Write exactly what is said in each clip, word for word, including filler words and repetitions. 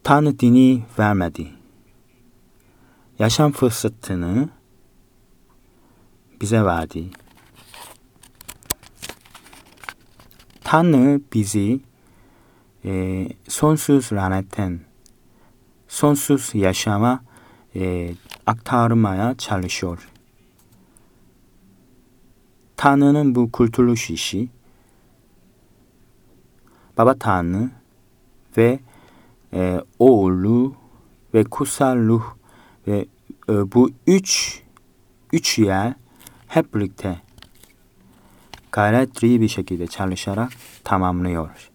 Tanrı dini vermedi. Yaşam fırsatını bize verdi. Tanrı bizi e, sonsuz lanetten sonsuz yaşama e, aktarmaya çalışıyor. Tanrı'nın bu kurtuluş işi, Baba Tanrı ve e, Oğlu ve Kutsal Ruh ve e, bu üç üç yer hep birlikte gayretli bir şekilde çalışarak tamamlıyor.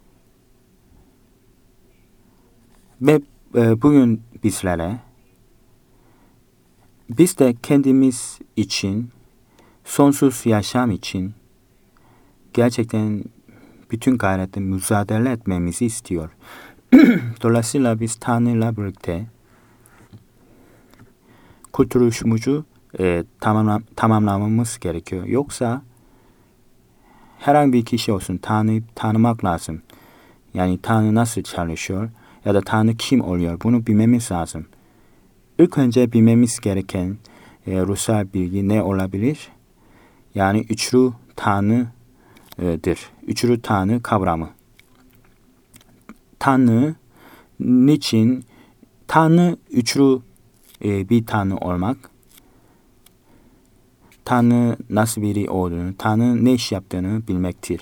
Ve e, bugün bizlere biz de kendimiz için, sonsuz yaşam için gerçekten bütün gayretle mücadele etmemizi istiyor. Dolayısıyla biz Tanrı'yla birlikte kurtuluşumuzu e, tamamla, tamamlamamız gerekiyor. Yoksa herhangi bir kişi olsun Tanrı'yı tanımak lazım. Yani Tanrı nasıl çalışıyor ya da Tanrı kim oluyor bunu bilmemiz lazım. İlk önce bilmemiz gereken e, ruhsal bilgi ne olabilir? Yani üçlü Tanrı'dır. Üçlü Tanrı kavramı. Tanrı niçin? Tanrı üçlü e, bir Tanrı olmak. Tanrı nasıl biri olduğunu, Tanrı ne iş yaptığını bilmektir.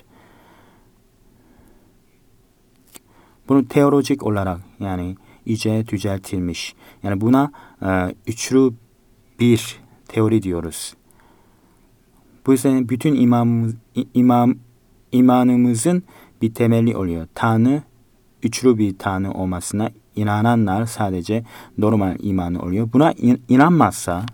Bunu teolojik olarak yani iyice düzeltilmiş. Yani buna e, üçlü bir teori diyoruz. Bu yüzden bütün imam, imam, imanımızın bir temeli oluyor. Tanrı üçlü bir Tanrı olmasına inananlar sadece normal imanı oluyor. Buna in, inanmazsa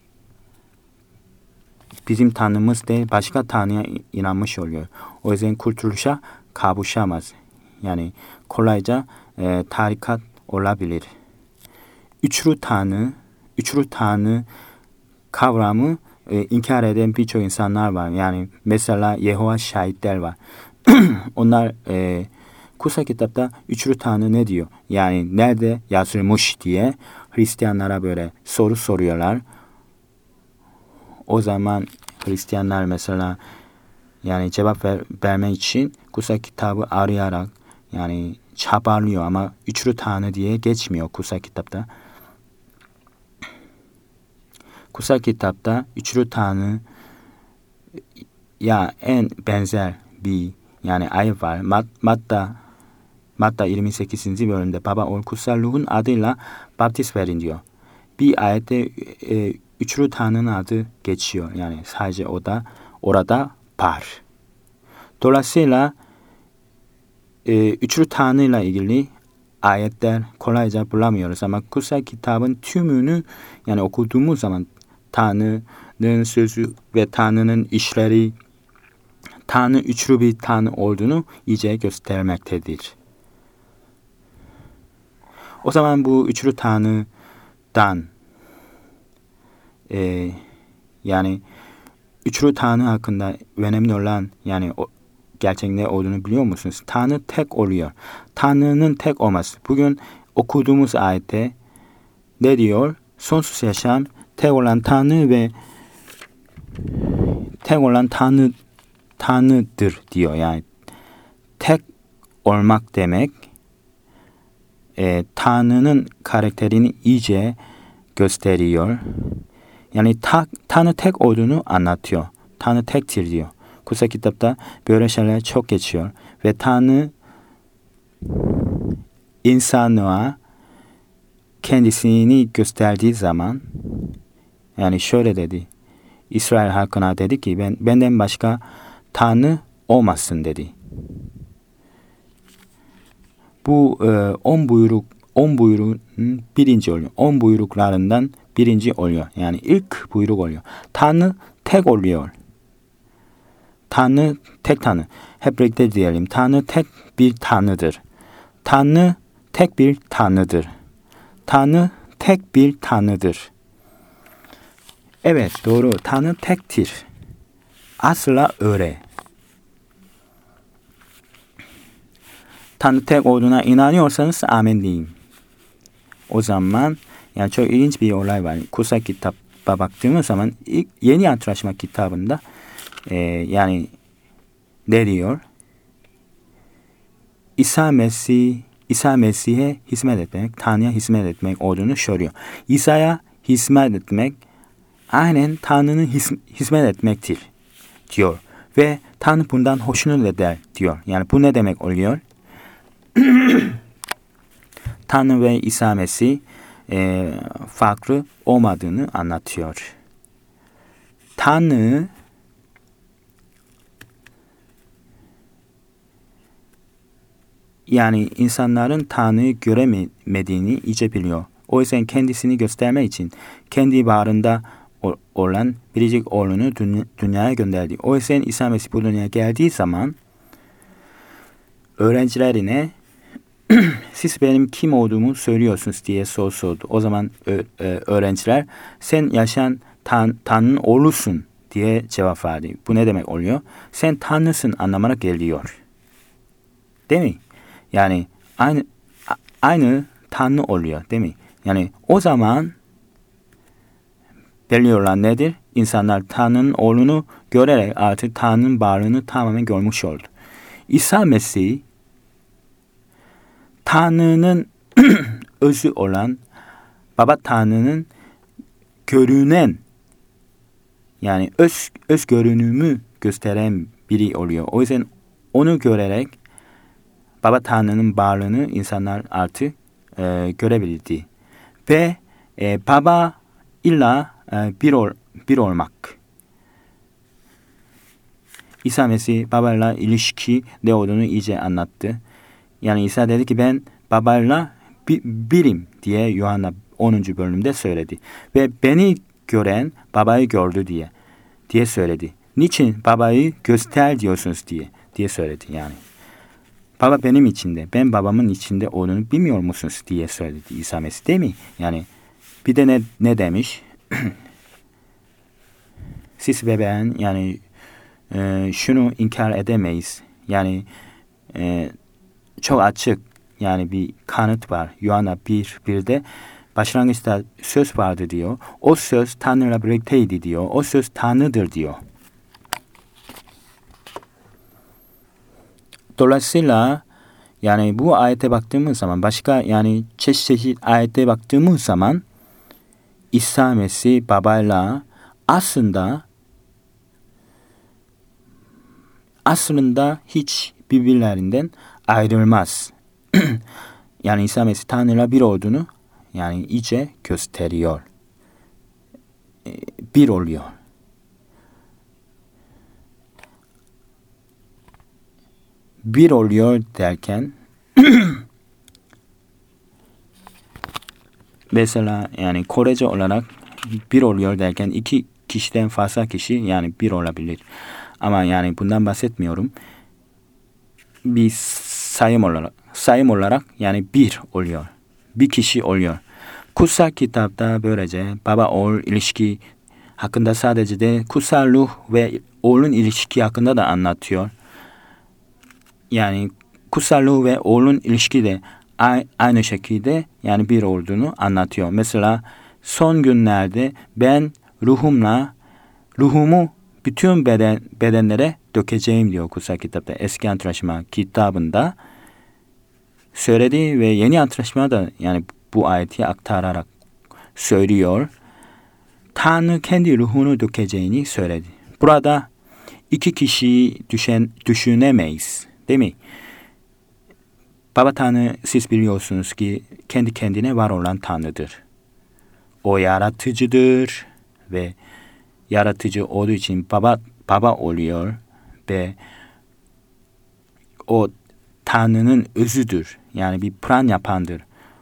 bizim Tanrımız değil başka Tanrı'ya inanmış oluyor. O yüzden kurtuluşa kavuşamaz. Yani kolayca e, tarikat olabilir. Üçlü Tanrı, üçlü Tanrı kavramı e, inkar eden birçok insanlar var. Yani mesela Yehova şahitler var. Onlar e, kutsal kitapta üçlü Tanrı ne diyor? Yani nerede yazılmış diye Hristiyanlara böyle soru soruyorlar. O zaman Hristiyanlar mesela yani cevap ver, verme için kutsal kitabı arayarak yani çabalıyor ama üçlü Tanrı diye geçmiyor kutsal kitapta. Kutsal kitapta üçlü Tanrı ya en benzer bir yani ayet var. Mat, Matta Matta yirmi sekizinci bölümde Baba Oğul Kutsal Ruh'un adıyla baptiz verin diyor. Bir ayette e, üçlü Tanrı'nın adı geçiyor. Yani sadece o da orada var. Dolayısıyla e, üçlü Tanrı'yla ilgili ayetler kolayca bulamıyoruz ama kutsal kitabın tümünü yani okuduğumuz zaman Tanrı'nın sözü ve Tanrı'nın işleri Tanrı üçlü bir Tanrı olduğunu iyice göstermektedir. O zaman bu üçlü Tanrı'dan e, yani üçlü Tanrı hakkında önemli olan yani o, gerçek ne olduğunu biliyor musunuz? Tanrı tek oluyor. Tanrı'nın tek olması. Bugün okuduğumuz ayette ne diyor? Sonsuz yaşam tek olan Tanrı ve tek olan Tanrı Tanrı'dır diyor. Yani tek olmak demek e, Tanrı'nın karakterini iyice gösteriyor. Yani ta, Tanrı tek olduğunu anlatıyor. Tanrı tektir diyor. Kutsal kitapta böyle şeyler çok geçiyor. Ve Tanrı insanlığa kendisini gösterdiği zaman yani şöyle dedi. İsrail halkına dedi ki ben benden başka Tanrı olmasın dedi. Bu e, on buyruk on buyruğun birinci oluyor. On buyruklarından birinci oluyor. Yani ilk buyruk oluyor. Tanrı tek oluyor. Tanrı tek Tanrı. Hep birlikte diyelim. Tanrı tek bir Tanrıdır. Tanrı tek bir Tanrıdır. Tanrı tek bir Tanrıdır. Evet doğru. Tanrı tektir. Asla öyle. Tanrı tek olduğuna inanıyorsanız amin deyin. O zaman yani çok ilginç bir olay var. Kutsal kitaba baktığımız zaman ilk Yeni Antlaşma kitabında e, yani ne diyor? İsa Mesih İsa Mesih'e hizmet etmek, Tanrı'ya hizmet etmek olduğunu söylüyor. İsa'ya hizmet etmek aynen Tanrı'nın his- hizmet etmektir diyor. Ve Tanrı bundan hoşnut eder diyor. Yani bu ne demek oluyor? Tanrı ve İsa Mesih e, farklı olmadığını anlatıyor. Tanrı yani insanların Tanrı'yı göremediğini iyice biliyor. O yüzden kendisini göstermek için kendi bağrında olan biricik oğlunu dünya, dünyaya gönderdi. O yüzden İsa Mesih bu dünyaya geldiği zaman öğrencilerine siz benim kim olduğumu söylüyorsunuz diye soru sordu. O zaman ö, ö, öğrenciler sen yaşayan tan, Tanrı'nın oğlusun diye cevap verdi. Bu ne demek oluyor? Sen Tanrısın anlamına geliyor. Değil mi? Yani aynı aynı Tanrı oluyor değil mi? Yani o zaman belli olan nedir? İnsanlar Tanrı'nın oğlunu görerek artık Tanrı'nın varlığını tamamen görmüş oldu. İsa Mesih Tanrı'nın özü olan Baba Tanrı'nın görünen yani öz, öz görünümü gösteren biri oluyor. O yüzden onu görerek Baba Tanrı'nın varlığını insanlar artık e, görebildi. Ve e, Baba ile e, bir, ol, bir olmak. İsa Mesih Baba ile ilişki ne olduğunu iyice anlattı. Yani İsa dedi ki ben Baba'yla bir, birim diye Yuhanna onuncu bölümde söyledi. Ve beni gören Baba'yı gördü diye diye söyledi. Niçin Baba'yı göster diyorsunuz diye diye söyledi yani. Baba benim içinde, ben babamın içinde olduğunu bilmiyor musunuz diye söyledi İsa Mesih değil mi? Yani bir de ne, ne demiş? Siz ve ben yani e, şunu inkar edemeyiz. Yani e, çok açık yani bir kanıt var. Yuhanna bir birde başlangıçta söz vardı diyor. O söz Tanrı'yla birlikteydi diyor. O söz Tanrı'dır diyor. Dolayısıyla yani bu ayete baktığımız zaman başka yani çeşit çeşit ayete baktığımız zaman İsa Mesih babayla aslında aslında hiç birbirlerinden ayrılmaz. Yani İsa Mesih Tanrı'yla bir olduğunu yani iyice gösteriyor. Bir oluyor. Bir oluyor derken mesela yani Korece olarak bir oluyor derken iki kişiden fazla kişi yani bir olabilir. Ama yani bundan bahsetmiyorum. Bir sayım olarak sayım olarak yani bir oluyor. Bir kişi oluyor. Kutsal kitapta böylece baba oğul ilişki hakkında sadece de kutsal ruh ve oğlun ilişki hakkında da anlatıyor. Yani kutsal ruh ve oğlun ilişki de aynı şekilde yani bir olduğunu anlatıyor. Mesela son günlerde ben ruhumla ruhumu bütün beden, bedenlere dökeceğim diyor kutsal kitapta. Eski Antlaşma kitabında söyledi ve Yeni Antlaşma da yani bu ayeti aktararak söylüyor. Tanrı kendi ruhunu dökeceğini söyledi. Burada iki kişiyi düşen, düşünemeyiz. Değil mi? Baba Tanrı siz biliyorsunuz ki kendi kendine var olan Tanrı'dır. O yaratıcıdır ve yaratıcı olduğu için baba baba oluyor ve o Tanrı'nın özüdür. Yani bir plan yapandır.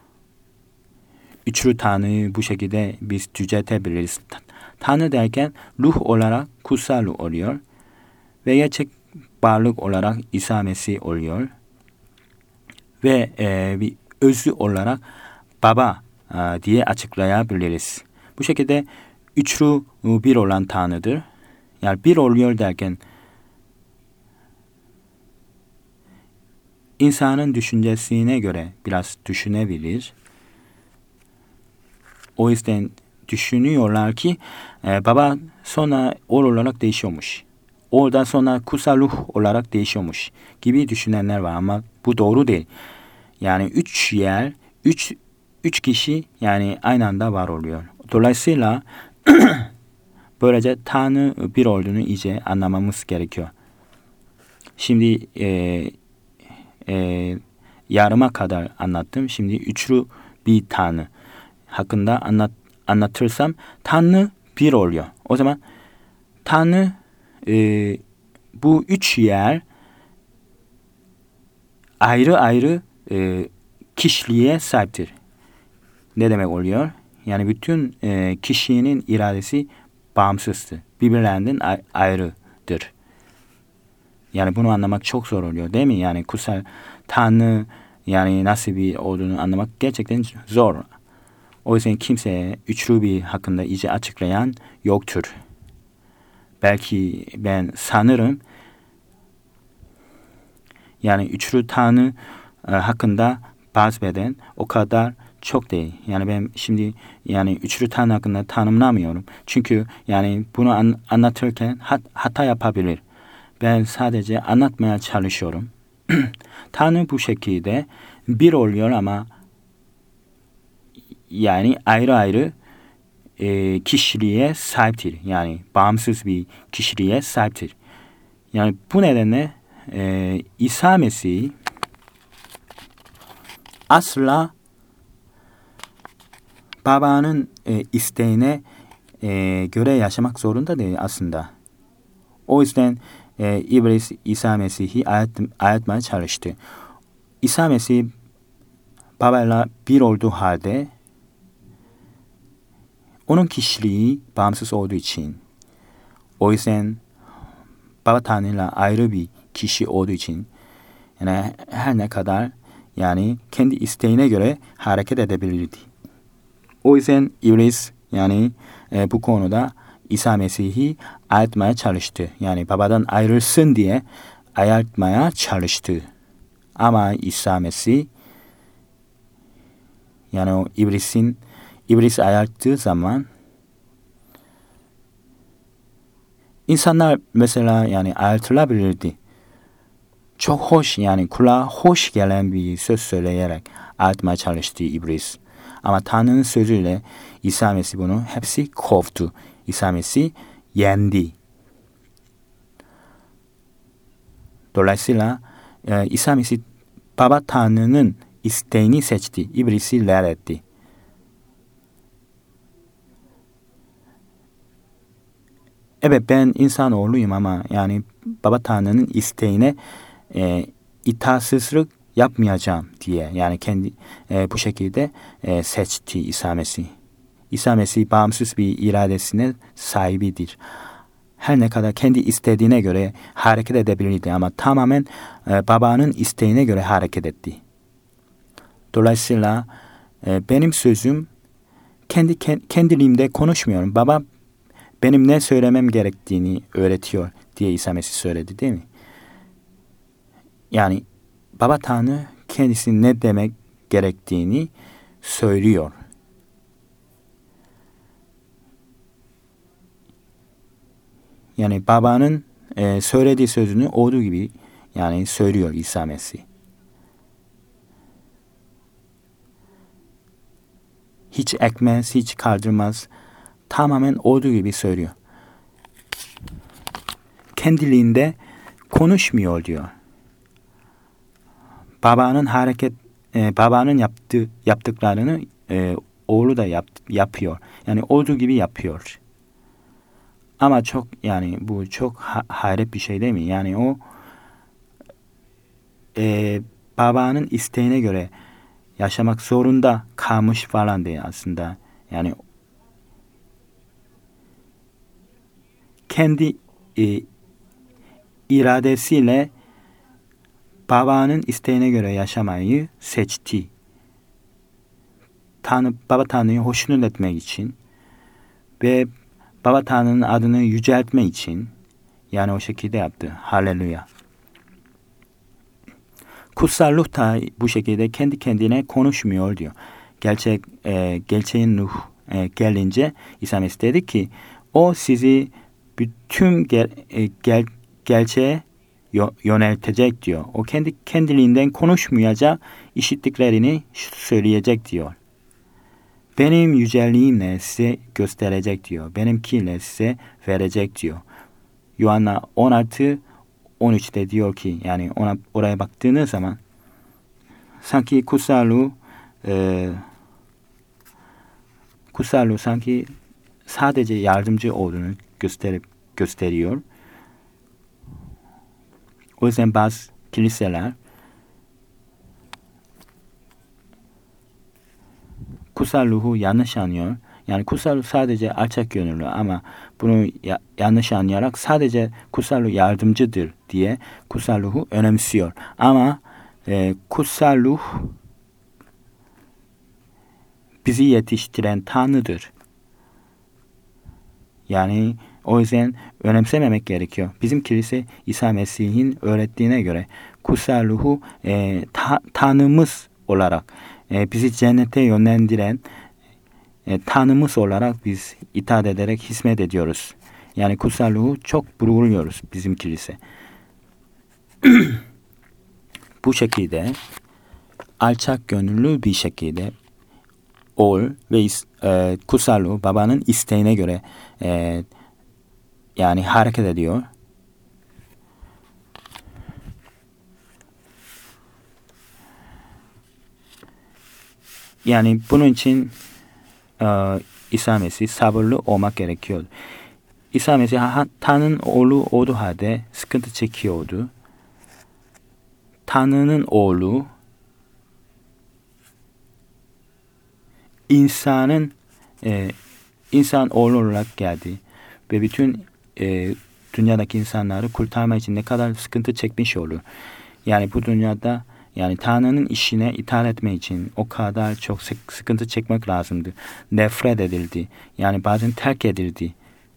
Üçlü Tanrı'yı bu şekilde biz düzeltebiliriz. Tanrı derken ruh olarak kutsal oluyor ve gerçek varlık olarak İsa Mesih oluyor ve e, bir özü olarak baba e, diye açıklayabiliriz. Bu şekilde üçlü bir olan Tanrı'dır. Yani bir oluyor derken insanın düşüncesine göre biraz düşünebilir. O yüzden düşünüyorlar ki e, baba sonra ol olarak değişiyormuş. Oradan sonra kutsal ruh olarak değişiyormuş gibi düşünenler var ama bu doğru değil. Yani üç yer, üç, üç kişi yani aynı anda var oluyor. Dolayısıyla böylece Tanrı bir olduğunu iyice anlamamız gerekiyor. Şimdi e, e, yarıma kadar anlattım. Şimdi üçlü bir Tanrı hakkında anlat, anlatırsam Tanrı bir oluyor. O zaman Tanrı e, bu üç yer ayrı ayrı e, kişiliğe sahiptir. Ne demek oluyor? Yani bütün e, kişinin iradesi bağımsızdır. Birbirlerinden a- ayrıdır. Yani bunu anlamak çok zor oluyor değil mi? Yani kutsal Tanrı yani nasıl bir olduğunu anlamak gerçekten zor. O yüzden kimseye üçlü bir hakkında iyice açıklayan yoktur. Belki ben sanırım yani üçlü Tanrı e, hakkında bahseden o kadar çok değil. Yani ben şimdi yani üçlü Tanrı hakkında tanımlamıyorum. Çünkü yani bunu an, anlatırken hat, hata yapabilir. Ben sadece anlatmaya çalışıyorum. Tanrı bu şekilde bir oluyor ama yani ayrı ayrı e, kişiliğe sahiptir. Yani bağımsız bir kişiliğe sahiptir. Yani bu nedenle e, İsa Mesih asla babanın e, isteğine e, göre yaşamak zorunda değil aslında. O yüzden e, İblis İsa Mesih'i ayırtmaya çalıştı. İsa Mesih babayla bir olduğu halde onun kişiliği bağımsız olduğu için, o yüzden Baba Tanrı'yla ayrı bir kişi olduğu için yani her ne kadar yani kendi isteğine göre hareket edebilirdi. O yüzden İblis yani e, bu konuda İsa Mesih'i ayırtmaya çalıştı. Yani babadan ayrılsın diye ayırtmaya çalıştı. Ama İsa Mesih yani o İblis'in İblis ayırttığı zaman insanlar mesela yani ayırtılabilirdi. Çok hoş yani kulağa hoş gelen bir söz söyleyerek ayırtmaya çalıştı İblis. Ama Tanrı'nın sözüyle İsa Mesih bunu hepsi kovdu. İsa Mesih yendi. Dolayısıyla e, İsa Mesih Baba Tanrı'nın isteğini seçti. İblisi reddetti. Evet ben insanoğluyum ama yani Baba Tanrı'nın isteğine e, itaatsizlik yapmayacağım diye yani kendi e, bu şekilde e, seçti İsa Mesih. İsa Mesih bağımsız bir iradesine sahibidir. Her ne kadar kendi istediğine göre hareket edebilirdi ama tamamen e, babanın isteğine göre hareket etti. Dolayısıyla e, benim sözüm kendi kendiliğimde konuşmuyorum. Baba benim ne söylemem gerektiğini öğretiyor diye İsa Mesih söyledi değil mi? Yani Baba Tanrı kendisi ne demek gerektiğini söylüyor. Yani babanın e, söylediği sözünü olduğu gibi yani söylüyor İsa Mesih. Hiç ekmez, hiç kaldırmaz. Tamamen olduğu gibi söylüyor. Kendiliğinde konuşmuyor diyor. Babanın hareket, e, babanın yaptığı yaptıklarını e, oğlu da yap, yapıyor. Yani olduğu gibi yapıyor. Ama çok yani bu çok ha- hayret bir şey değil mi? Yani o e, babanın isteğine göre yaşamak zorunda kalmış falan değil aslında. Yani kendi e, iradesiyle babanın isteğine göre yaşamayı seçti. Tanrı, Baba Tanrı'yı hoşnut etmek için ve Baba Tanrı'nın adını yüceltmek için yani o şekilde yaptı. Haleluya. Kutsal ruh da bu şekilde kendi kendine konuşmuyor diyor. Gerçek, e, gerçeğin ruh e, gelince İsa Mesih dedi ki o sizi bütün gel, e, gel, gerçeğe yöneltecek diyor. O kendi kendiliğinden konuşmayacak, işittiklerini söyleyecek diyor. Benim yücelliğimle size gösterecek diyor. Benimkiyle size verecek diyor. Yuhanna on altı on üçte diyor ki yani ona oraya baktığınız zaman sanki kutsal ruh e, kutsal ruh sanki sadece yardımcı olduğunu gösterip gösteriyor. O yüzden bazı kiliseler kutsal ruhu yanlış anlıyor. Yani kutsal ruh sadece alçak gönüllü ama bunu ya, yanlış anlayarak sadece kutsal ruh yardımcıdır diye kutsal ruhu önemsiyor. Ama e, kutsal ruh bizi yetiştiren Tanrı'dır. Yani o yüzden önemsememek gerekiyor. Bizim kilise İsa Mesih'in öğrettiğine göre kutsal ruhu e, ta, Tanrımız olarak e, bizi cennete yönlendiren e, Tanrımız olarak biz itaat ederek hizmet ediyoruz. Yani kutsal ruhu çok vurguluyoruz bizim kilise. Bu şekilde alçak gönüllü bir şekilde oğul ve e, kutsal ruh babanın isteğine göre e, yani hareket ediyor. Yani bunun için e, İsa Mesih sabırlı olmak gerekiyor. İsa Mesih Tanrı'nın oğlu olduğu halde sıkıntı çekiyordu. Tanrı'nın oğlu insanın e, insan oğlu olarak geldi ve bütün e, dünyadaki insanları kurtarma için ne kadar sıkıntı çekmiş olur. Yani bu dünyada yani Tanrı'nın işine itaat etme için o kadar çok sıkıntı çekmek lazımdı. Nefret edildi. Yani bazen terk edildi.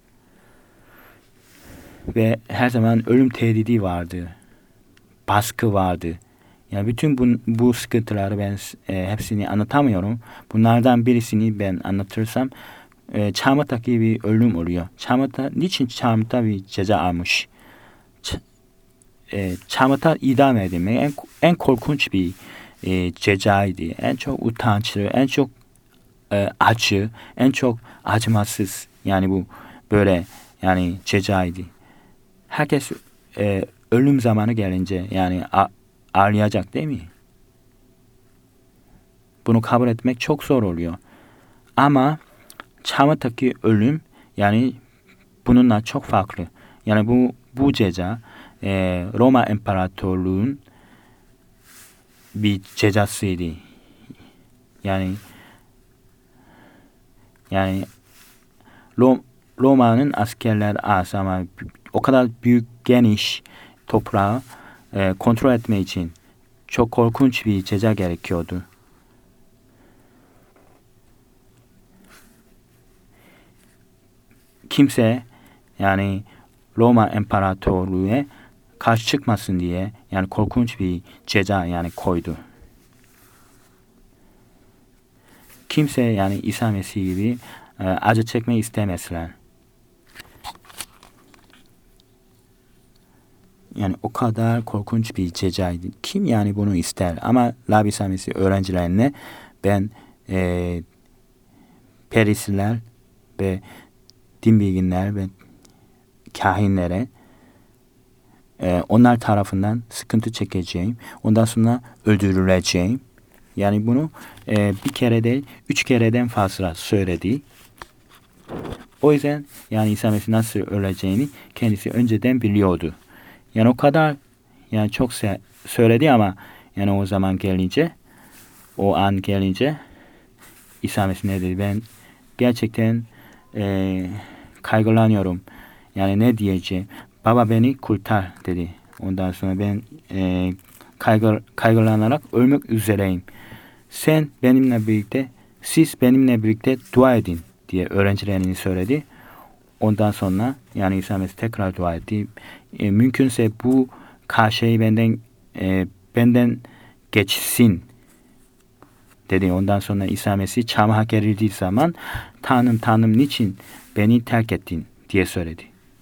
Ve her zaman ölüm tehdidi vardı. Baskı vardı. Yani bütün bu, bu sıkıntıları ben e, hepsini anlatamıyorum. Bunlardan birisini ben anlatırsam e, çarmıhtaki bir ölüm oluyor. Çarmıhta, niçin çarmıhta bir ceza almış? Ç, e, çarmıhta idam edilmek en, en korkunç bir e, cezaydı. En çok utançlı, en çok e, acı, en çok acımasız. Yani bu böyle yani cezaydı. Herkes e, ölüm zamanı gelince yani a, ağlayacak değil mi? Bunu kabul etmek çok zor oluyor. Ama çarmıhtaki ölüm yani bununla çok farklı. Yani bu bu ceza e, Roma İmparatorluğu'nun bir cezasıydı. Yani yani Roma'nın askerler az ama o kadar büyük geniş toprağı e, kontrol etme için çok korkunç bir ceza gerekiyordu. Kimse yani Roma İmparatorluğu'ya karşı çıkmasın diye yani korkunç bir ceza yani koydu. Kimse yani İsa Mesih gibi e, acı çekmeyi istemezler. Yani o kadar korkunç bir cezaydı. Kim yani bunu ister? Ama Rabbi İsa Mesih öğrencilerine ben e, perisiler ve din bilginler ve kahinlere e, onlar tarafından sıkıntı çekeceğim. Ondan sonra öldürüleceğim. Yani bunu e, bir kere değil, üç kereden fazla söyledi. O yüzden yani İsa Mesih nasıl öleceğini kendisi önceden biliyordu. Yani o kadar yani çok söyledi ama yani o zaman gelince, o an gelince İsa Mesih ne dedi? Ben gerçekten e, kaygılanıyorum. Yani ne diyeceğim? Baba beni kurtar dedi. Ondan sonra ben e, kaygı, kaygılanarak ölmek üzereyim. Sen benimle birlikte, siz benimle birlikte dua edin diye öğrencilerine söyledi. Ondan sonra yani İsa Mesih tekrar dua etti. E, mümkünse bu karşıyı benden e, benden geçsin dedi. Ondan sonra İsa Mesih çamağa gerildiği zaman Tanrım Tanrım niçin beni terk ettin diye söyledi.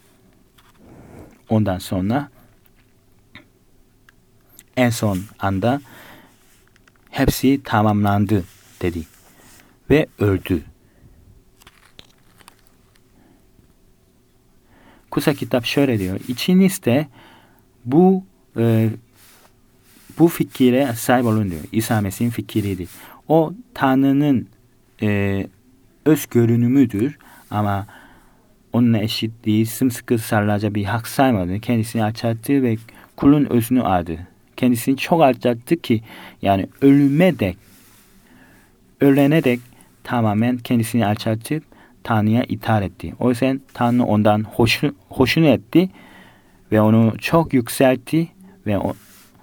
Ondan sonra en son anda hepsi tamamlandı dedi ve öldü. Kutsal kitap şöyle diyor. İçinizde bu e, bu fikire sahip olun diyor. İsa Mesih'in fikriydi. O Tanrı'nın e, öz görünümüdür ama onunla eşitliği sımsıkı sarılacak bir hak saymadı. Kendisini alçalttı ve kulun özünü aldı. Kendisini çok alçalttı ki yani ölüme dek ölene dek tamamen kendisini alçaltıp Tanrı'ya itaat etti. O yüzden Tanrı ondan hoşun, hoşunu etti ve onu çok yükseltti ve o,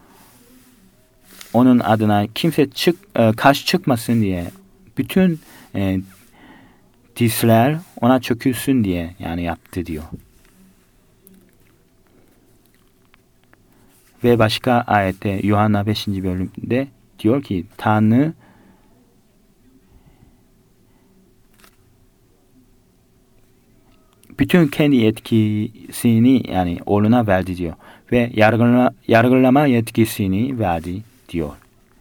onun adına kimse çık, e, karşı çıkmasın diye bütün e, dizler ona çökülsün diye yani yaptı diyor. Ve başka ayette Yuhanna beşinci bölümde diyor ki Tanrı bütün kendi yetkisini yani oğluna verdi diyor. Ve yargılama, yargılama yetkisini verdi diyor.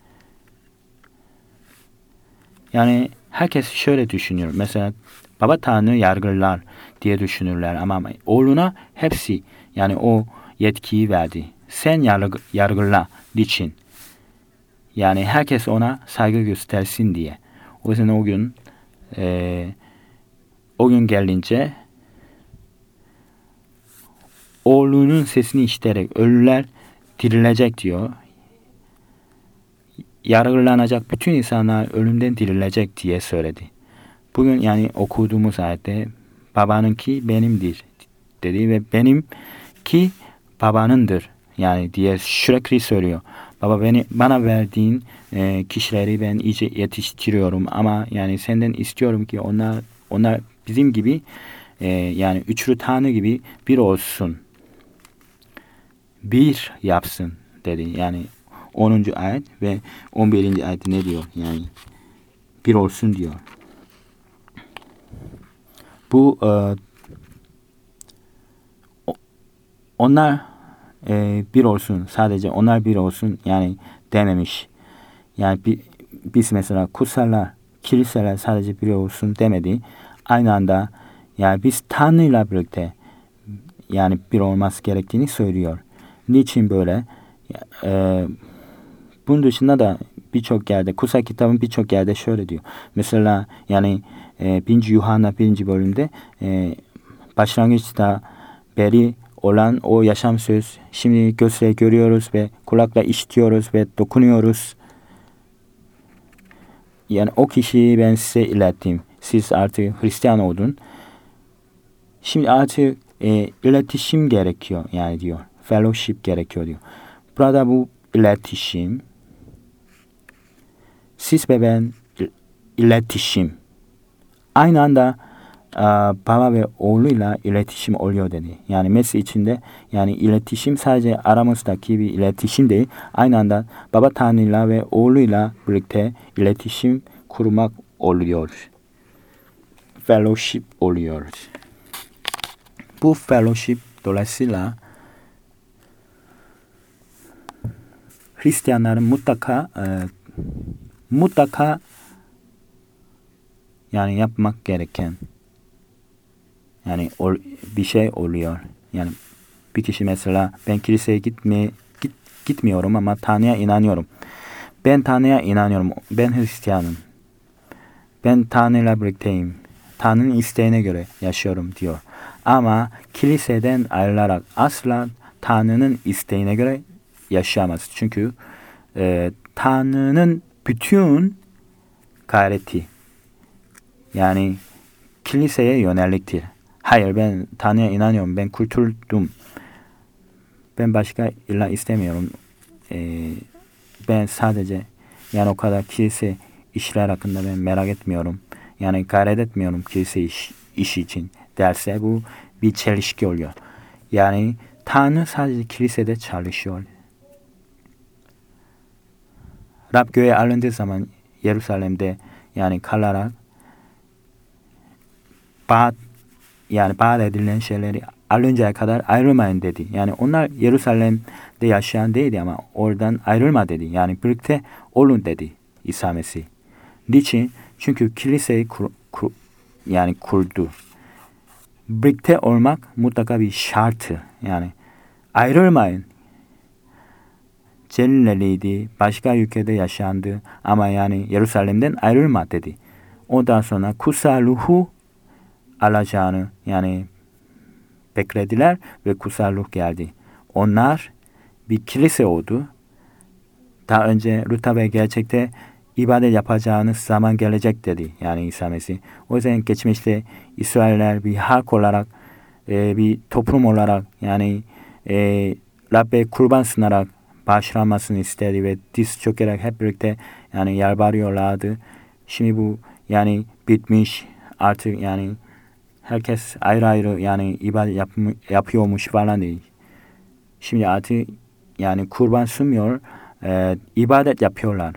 Yani herkes şöyle düşünüyor. Mesela Baba Tanrı yargılar diye düşünürler ama oğluna hepsi yani o yetkiyi verdi. Sen yargı, yargıla için. Yani herkes ona saygı göstersin diye. O yüzden o gün e, o gün gelince oğlunun sesini işiterek ölüler dirilecek diyor. Yargılanacak bütün insanlar ölümden dirilecek diye söyledi. Bugün yani okuduğumuz ayette babanınki benimdir dedi ve benimki babanındır yani diye sürekli söylüyor. Baba beni bana verdiğin e, kişileri ben iyice yetiştiriyorum ama yani senden istiyorum ki onlar onlar bizim gibi e, yani üçlü Tanrı gibi bir olsun. Bir yapsın dedi. Yani onuncu ayet ve on birinci ayet ne diyor? Yani bir olsun diyor. Bu e, onlar e, bir olsun. Sadece onlar bir olsun yani dememiş. Yani bir, biz mesela kutsallar, kiliseler sadece bir olsun demedi. Aynı anda yani biz Tanrı'yla birlikte yani bir olması gerektiğini söylüyor. Niçin böyle? E, bunun dışında da birçok yerde, kutsal kitabın birçok yerde şöyle diyor. Mesela yani e, birinci Yuhanna birinci bölümde e, başlangıçta beri olan o yaşam söz şimdi gözle görüyoruz ve kulakla işitiyoruz ve dokunuyoruz. Yani o kişiyi ben size ilettim. Siz artık Hristiyan oldun. Şimdi artık e, iletişim gerekiyor yani diyor. Fellowship gerekiyor diyor. Burada bu iletişim siz ve ben iletişim. Aynı anda a, baba ve oğluyla iletişim oluyor dedi. Yani Mesih içinde yani iletişim sadece aramızdaki bir iletişim değil. Aynı anda baba Tanrı'yla ve oğluyla birlikte iletişim kurmak oluyor. Fellowship oluyor. Bu fellowship dolayısıyla Hristiyanların mutlaka e, mutlaka yani yapmak gereken yani ol, bir şey oluyor. Yani bir kişi mesela ben kiliseye gitmeye git, gitmiyorum ama Tanrı'ya inanıyorum. Ben Tanrı'ya inanıyorum. Ben Hristiyanım. Ben Tanrı'yla birlikteyim. Tanrı'nın isteğine göre yaşıyorum diyor. Ama kiliseden ayrılarak asla Tanrı'nın isteğine göre yaşayamaz. Çünkü e, Tanrı'nın bütün gayreti yani kiliseye yöneliktir. Hayır ben Tanrı'ya inanıyorum. Ben kurtuldum. Ben başka ilah istemiyorum. Ee, ben sadece yani o kadar kilise işler hakkında ben merak etmiyorum. Yani gayret etmiyorum kilise iş, iş için derse bu bir çelişki oluyor. Yani Tanrı sadece kilisede çalışıyor. Rab göğe alındığı zaman Yeruşalim'de yani kalarak vaat yani vaat edilen şeyleri alıncaya kadar ayrılmayın dedi. Yani onlar Yeruşalim'de yaşayan değildi ama oradan ayrılma dedi. Yani birlikte olun dedi İsa Mesih. Niçin? Çünkü kiliseyi kur, kur, yani kurdu. Birlikte olmak mutlaka bir şartı. Yani ayrılmayın. Celileliydi, başka ülkede yaşandı ama yani Yeruşalim'den ayrılma dedi. Ondan sonra kutsal ruhu alacağını yani beklediler ve kutsal ruh geldi. Onlar bir kilise oldu. Daha önce rutube gerçekte ibadet yapacağınız zaman gelecek dedi yani İsa Mesih. O yüzden geçmişte İsrailler bir halk olarak e, bir toplum olarak yani e, Rabbe kurban sunarak bağışlanmasını istedi ve diz çökerek hep birlikte yani yalvarıyorlardı. Şimdi bu yani bitmiş artık yani herkes ayrı ayrı yani ibadet yap, yapıyormuş falan değil. Şimdi artık yani kurban sunmuyor, e, ibadet yapıyorlar.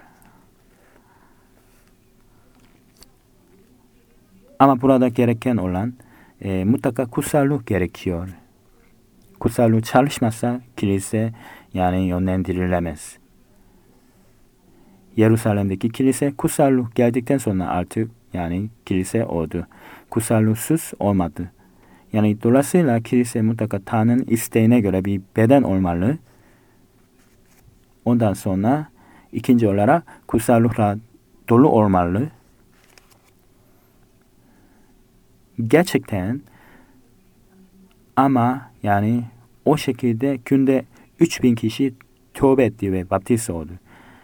Ama burada gereken olan e, mutlaka kutsallık gerekiyor. Kutsallık çalışmazsa kilise yani yönlendirilemez. Yeruşalim'deki kilise kutsallık geldikten sonra artık yani kilise oldu. Kutsallıksız olmadı. Yani dolayısıyla kilise mutlaka Tanrı'nın isteğine göre bir beden olmalı. Ondan sonra ikinci olarak kutsallıkla dolu olmalı. Gerçekten ama yani o şekilde günde üç bin kişi tövbe etti ve baptiz oldu.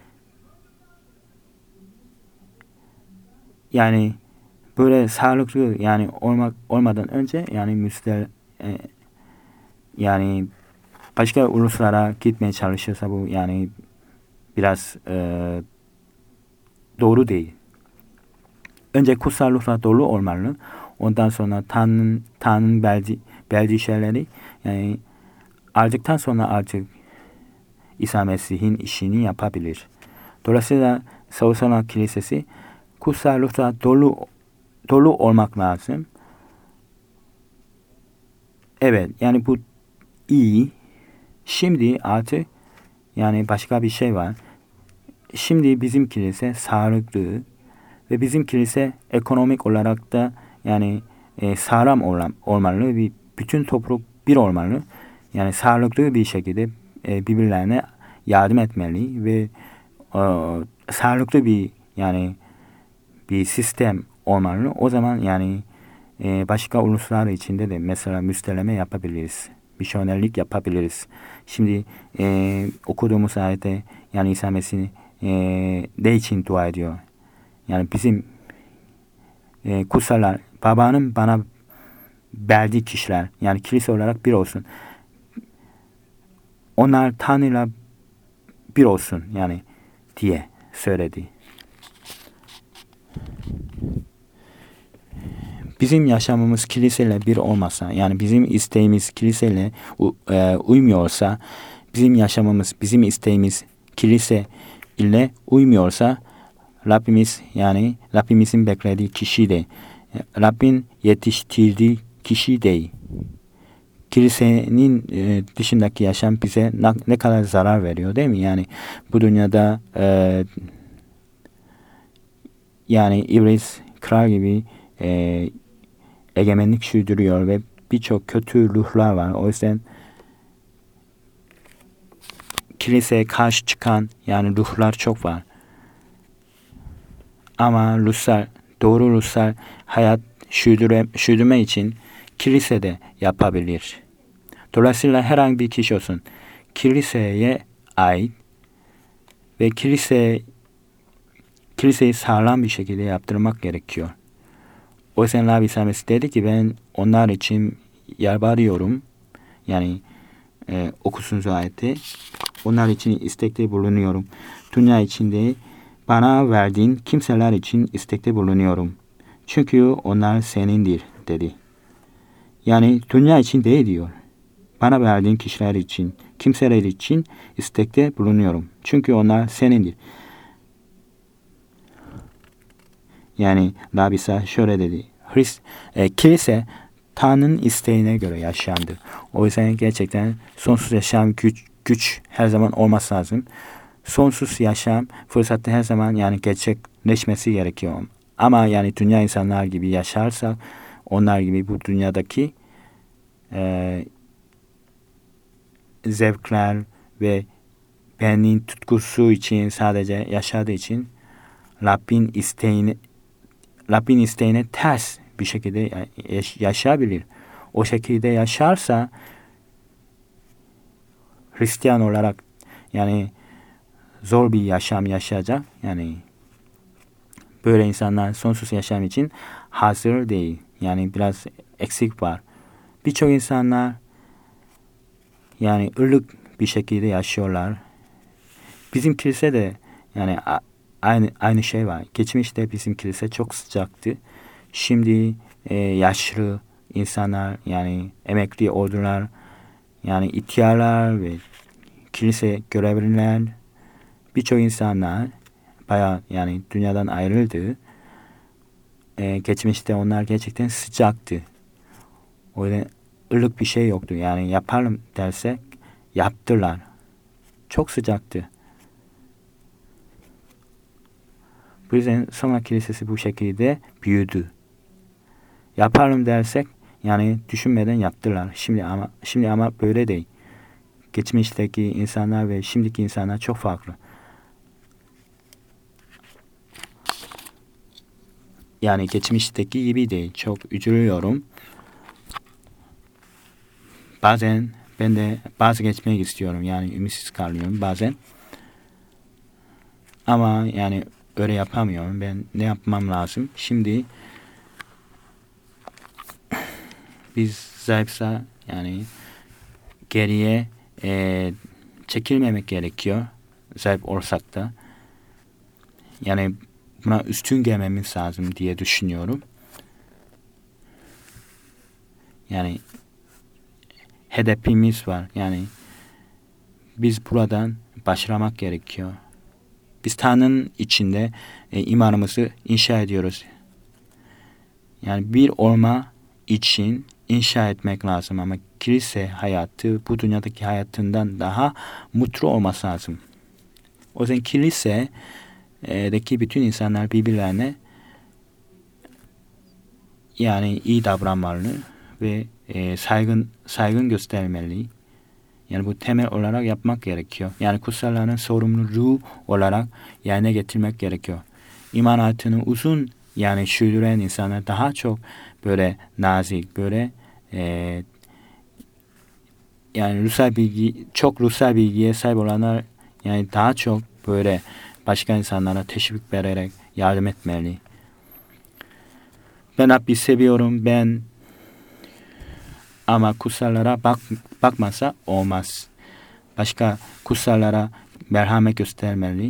Yani böyle sağlıklı yani olmak olmadan önce yani müstel e, yani başka uluslara gitmeye çalışıyorsa bu yani biraz e, doğru değil. Önce kutsallıkla dolu olmalı. Ondan sonra Tanrı'nın Tanrı'nın verdiği, verdiği şeyleri yani aldıktan sonra artık İsa Mesih'in işini yapabilir. Dolayısıyla Savunma Kilisesi kutsallıkla dolu dolu olmak lazım. Evet, yani bu iyi. Şimdi artık yani başka bir şey var. Şimdi bizim kilise sağlıklı ve bizim kilise ekonomik olarak da yani e, sağlam olan, olmalı. Bir, bütün topluluk bir olmalı. Yani sağlıklı bir şekilde e, birbirlerine yardım etmeli ve e, sağlıklı bir yani bir sistem olmalı. O zaman yani e, başka uluslar içinde de mesela müsteleme yapabiliriz. Misyonerlik yapabiliriz. Şimdi e, okuduğumuz ayette yani İsa Mesih e, ne için dua ediyor? Yani bizim e, kutsallar, babanın bana verdiği kişiler yani kilise olarak bir olsun. Onlar Tanrı'yla bir olsun yani diye söyledi. Bizim yaşamımız kiliseyle bir olmasa yani bizim isteğimiz kiliseyle e, uymuyorsa bizim yaşamımız bizim isteğimiz kilise ile uymuyorsa Rabbimiz yani Rabbimizin beklediği kişi de Rabbin yetiştirdiği kişi değil. Kilisenin e, dışındaki yaşam bize ne, ne kadar zarar veriyor değil mi? Yani bu dünyada e, yani iblis kral gibi e, egemenlik sürdürüyor ve birçok kötü ruhlar var. O yüzden kiliseye karşı çıkan yani ruhlar çok var. Ama ruhsal, doğru ruhsal hayat sürdüre, sürdürme için kilisede yapabilir. Dolayısıyla herhangi bir kişi olsun kiliseye ait ve kilise kiliseyi sağlam bir şekilde yaptırmak gerekiyor. O yüzden Rabbi İsa Mesih dedi ki ben onlar için yalvarıyorum. Yani e, okusunuz ayeti. Onlar için istekte bulunuyorum. Dünya içinde bana verdiğin kimseler için istekte bulunuyorum. Çünkü onlar senindir dedi. Yani dünya için değil diyor. Bana verdiğin kişiler için, kimseler için istekte bulunuyorum. Çünkü onlar senindir. Yani Rabisa şöyle dedi. Hrist, e, kilise Tanrı'nın isteğine göre yaşandı. O yüzden gerçekten sonsuz yaşam güç, güç her zaman olması lazım. Sonsuz yaşam fırsatı her zaman yani gerçekleşmesi gerekiyor. Ama yani dünya insanlar gibi yaşarsak onlar gibi bu dünyadaki e, zevkler ve benim tutkusu için sadece yaşadığı için Rabbin isteğine Rabbin isteğine ters bir şekilde yaşayabilir. O şekilde yaşarsa Hristiyan olarak yani zor bir yaşam yaşayacak. Yani böyle insanlar sonsuz yaşam için hazır değil. Yani biraz eksik var. Birçok insanlar yani ırlık bir şekilde yaşıyorlar. Bizim kilise de yani aynı aynı şey var. Geçmişte bizim kilise çok sıcaktı. Şimdi e, yaşlı insanlar yani emekli oldular. Yani ihtiyarlar ve kilise görevliler birçok insanlar bayağı yani dünyadan ayrıldı. Ee, geçmişte onlar gerçekten sıcaktı. O yüzden ılık bir şey yoktu. Yani yapalım dersek yaptılar. Çok sıcaktı. Bu yüzden Soma Kilisesi bu şekilde büyüdü. Yapalım dersek yani düşünmeden yaptılar. Şimdi ama şimdi ama böyle değil. Geçmişteki insanlar ve şimdiki insanlar çok farklı. Yani geçmişteki gibi değil. Çok üzülüyorum. Bazen ben de vazgeçmek istiyorum. Yani ümitsiz kalıyorum bazen. Ama yani öyle yapamıyorum. Ben ne yapmam lazım? Şimdi biz zayıfsa yani geriye e, çekilmemek gerekiyor. Zayıf olsak da. Yani buna üstün gelmemiz lazım diye düşünüyorum. Yani hedefimiz var. Yani biz buradan başlamak gerekiyor. Biz Tanrı'nın içinde e, imanımızı inşa ediyoruz. Yani bir olma için inşa etmek lazım ama kilise hayatı bu dünyadaki hayatından daha mutlu olması lazım. O yüzden kilisedeki bütün insanlar birbirlerine yani iyi davranmalı ve e, saygın saygın göstermeli. Yani bu temel olarak yapmak gerekiyor. Yani kutsalların sorumluluğu olarak yerine getirmek gerekiyor. İman hayatını uzun yani sürdüren insanlar daha çok böyle nazik, böyle e, yani ruhsal bilgi, çok ruhsal bilgiye sahip olanlar yani daha çok böyle başka insanlara teşvik vererek yardım etmeli. Ben Rabbi seviyorum, ben ama kutsallara bak, bakmasa olmaz. Başka kutsallara merhamet göstermeli.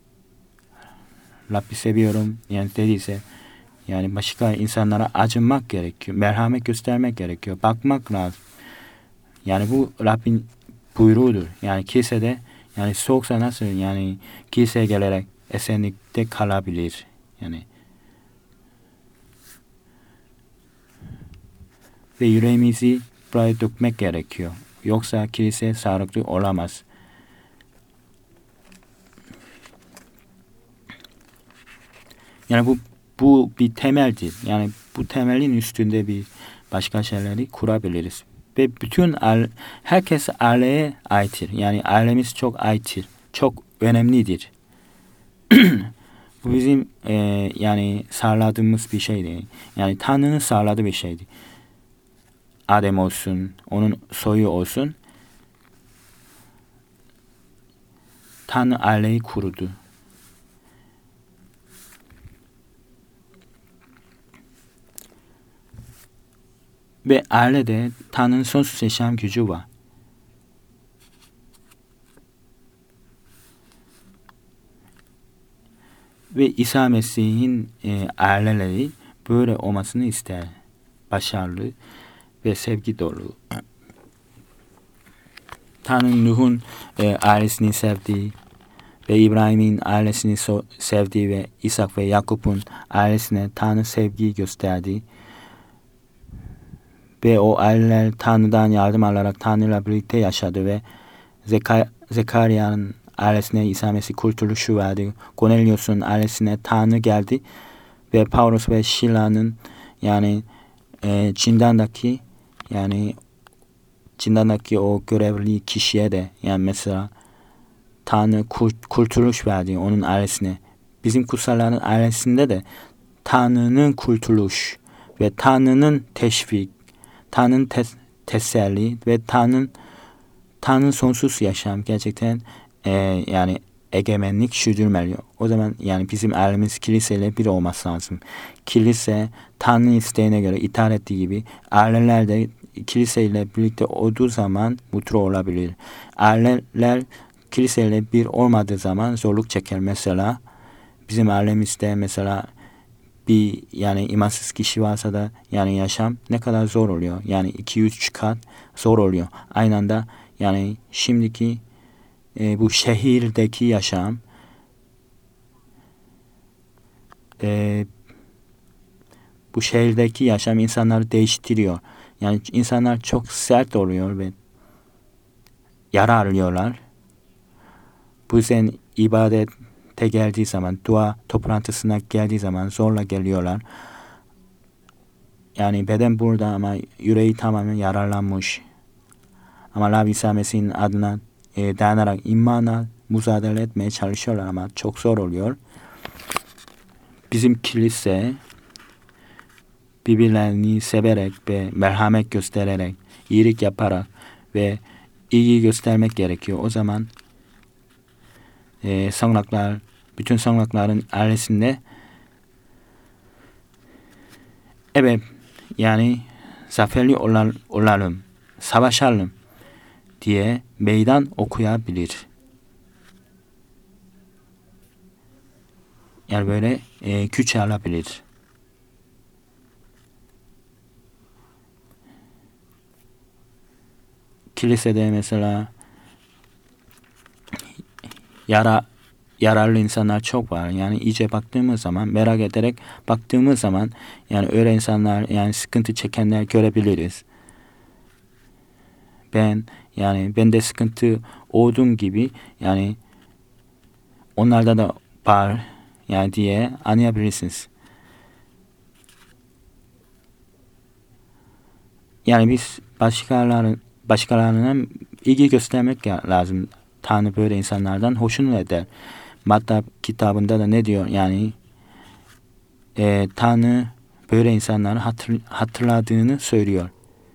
Rabbi seviyorum yani dediyse yani başka insanlara acınmak gerekiyor. Merhamet göstermek gerekiyor. Bakmak lazım. Yani bu Rabbin buyruğudur. Yani kilisede yani soğuksa nasıl yani kiliseye gelerek esenlikte kalabilir. Yani ve yüreğimizi buraya dökmek gerekiyor. Yoksa kilise sağlıklı olamaz. Yani bu bu bir temeldir. Yani bu temelin üstünde bir başka şeyleri kurabiliriz. Ve bütün aile, herkes aileye aittir. Yani ailemiz çok aittir. Çok önemlidir. Bu bizim e, yani sağladığımız bir şey değil. Yani Tanrı'nın sağladığı bir şeydi. Adem olsun, onun soyu olsun. Tanrı aileyi kurdu. Ve ailede Tanrı'nın sonsuz yaşam gücü var. Ve İsa Mesih'in e, aileleri böyle olmasını ister. Başarılı ve sevgi dolu. Tanrı Nuh'un e, ailesini sevdi ve İbrahim'in ailesini so- sevdiği ve İshak ve Yakup'un ailesine Tanrı sevgiyi gösterdi. Ve o aileler Tanrı'dan yardım alarak Tanrı'yla birlikte yaşadı ve Zeka- Zekariya'nın ailesine İsa Mesih kurtuluşu verdi. Cornelius'un ailesine Tanrı geldi ve Paulus ve Şila'nın yani e, Çin'dendeki yani Çin'dendeki o görevli kişiye de yani mesela Tanrı kurt, kurtuluş verdi onun ailesine. Bizim kutsalların ailesinde de Tanrı'nın kurtuluş ve Tanrı'nın teşvik, Tanrı'nın tes, teselli ve Tanrı'nın Tanrı'nın sonsuz yaşam gerçekten e, yani egemenlik sürdürmeli. O zaman yani bizim ailemiz kiliseyle bir olması lazım. Kilise Tanrı'nın isteğine göre itaat ettiği gibi aileler de kiliseyle birlikte olduğu zaman mutlu olabilir. Aileler kiliseyle bir olmadığı zaman zorluk çeker. Mesela bizim ailemizde mesela bir yani imansız kişi varsa da yani yaşam ne kadar zor oluyor. Yani iki üç kat zor oluyor. Aynı anda yani şimdiki e, bu şehirdeki yaşam e, bu şehirdeki yaşam insanları değiştiriyor. Yani insanlar çok sert oluyor ve yara alıyorlar. Bu yüzden ibadete geldiği zaman, dua toplantısına geldiği zaman zorla geliyorlar. Yani beden burada ama yüreği tamamen yararlanmış. Ama Rab İsa Mesih'in adına e, dayanarak imana mücadele etmeye çalışıyorlar ama çok zor oluyor. Bizim kilise birbirlerini severek ve merhamet göstererek, iyilik yaparak ve iyi göstermek gerekiyor. O zaman e, sanglaklar, bütün sanglakların ailesinde evet yani zaferli olalım, savaşalım diye meydan okuyabilir. Yani böyle e, güç alabilir. Kilisede mesela yara yararlı insanlar çok var. Yani iyice baktığımız zaman, merak ederek baktığımız zaman yani öyle insanlar yani sıkıntı çekenler görebiliriz. Ben yani ben de sıkıntı olduğum gibi yani onlarda da var yani diye anlayabilirsiniz. Yani biz başkalarının başkalarına ilgi göstermek lazım. Tanrı böyle insanlardan hoşnut eder. Matta kitabında da ne diyor? Yani e, Tanrı böyle insanları hatır, hatırladığını söylüyor.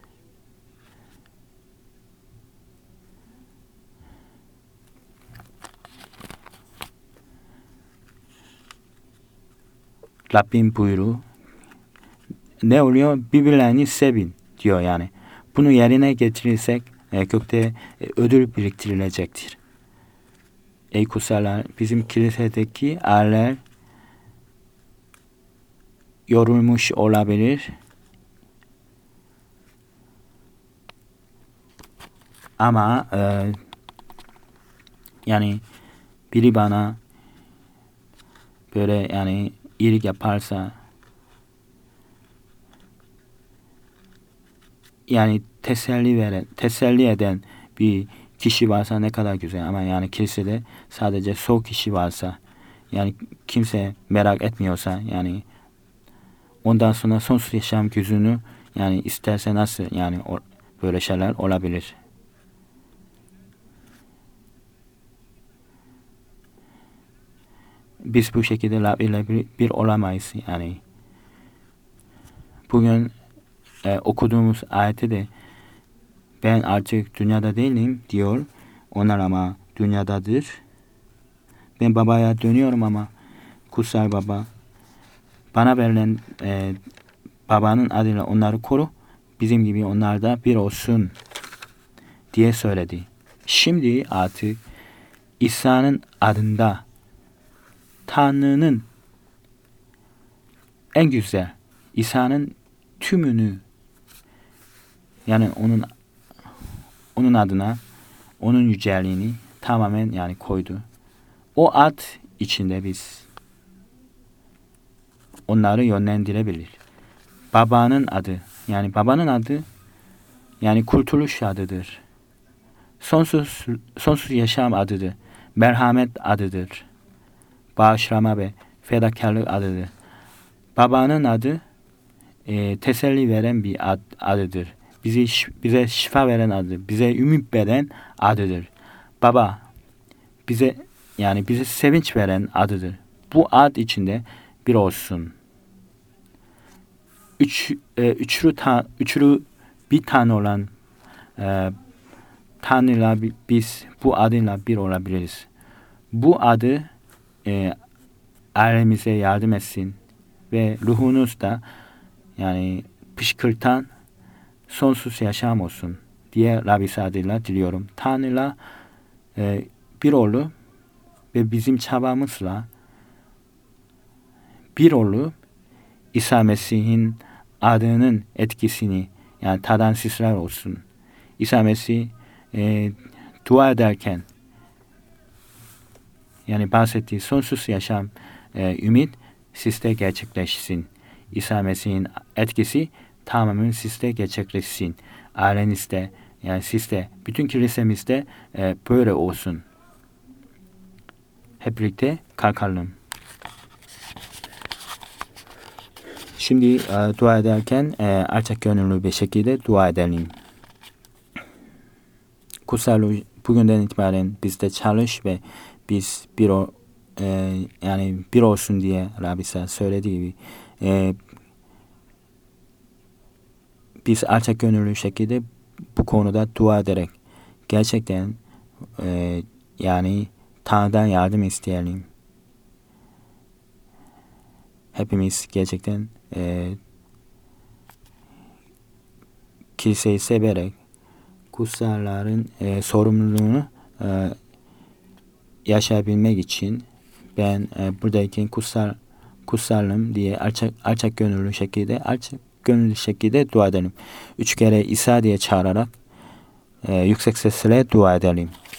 Rabbim buyruğu ne oluyor? Birbirlerini sevin diyor yani. Bunu yerine getirirsek e, gökte e, ödül biriktirilecektir. Ey kutsallar, bizim kilisedeki aileler yorulmuş olabilir. Ama e, yani biri bana böyle yani iyilik yaparsa yani teselli veren, teselli eden bir kişi varsa ne kadar güzel ama yani kilisede sadece sol kişi varsa yani kimse merak etmiyorsa yani ondan sonra sonsuz yaşam gücünü yani isterse nasıl yani o, böyle şeyler olabilir. Biz bu şekilde Rab ile bir, bir olamayız yani. Bugün e, okuduğumuz ayette de ben artık dünyada değilim diyor. Onlar ama dünyadadır. Ben babaya dönüyorum ama kutsal baba bana verilen e, babanın adıyla onları koru. Bizim gibi onlar da bir olsun diye söyledi. Şimdi artık İsa'nın adında Tanrı'nın en güzel İsa'nın tümünü yani onun onun adına onun yüceliğini tamamen yani koydu. o ad içinde biz onları yönlendirebilir. Babanın adı, yani babanın adı, yani kurtuluş adıdır. Sonsuz, sonsuz yaşam adıdır. Merhamet adıdır. Bağışlama ve fedakarlık adıdır. Babanın adı e, teselli veren bir ad, adıdır. Bizi bize şifa veren adıdır. Bize ümit veren adıdır. Baba bize yani bize sevinç veren adıdır. Bu ad içinde bir olsun. Üç e, üçlü ta, üçlü bir tane olan e, Tanrı'yla biz bu adıyla bir olabiliriz. Bu adı e, ailemize yardım etsin ve ruhunuz da yani pışkırtan sonsuz yaşam olsun diye Rabbi adıyla diliyorum. Tanrı'yla e, bir olup ve bizim çabamızla bir olup İsa Mesih'in adının etkisini yani tadan sizler olsun. İsa Mesih e, dua ederken yani bahsettiği sonsuz yaşam e, ümit sizde gerçekleşsin. İsa Mesih'in etkisi tamamen sizde gerçekleşsin. Ailenizde yani sizde bütün kilisemizde e, böyle olsun. Hep birlikte kalkalım. Şimdi e, dua ederken e, alçak gönüllü bir şekilde dua edelim. Kutsal bugünden itibaren bizde çalış ve biz bir o, e, yani bir olsun diye Rabbi söylediği gibi e, biz alçak gönüllü şekilde bu konuda dua ederek gerçekten e, yani Tanrı'dan yardım isteyelim. Hepimiz gerçekten e, kiliseyi severek kutsalların e, sorumluluğunu e, yaşayabilmek için ben e, buradayken kutsal kutsalım diye alçak, alçak gönüllü şekilde alçak gönüllü şekilde dua edelim. Üç kere İsa diye çağırarak e, yüksek sesle dua edelim.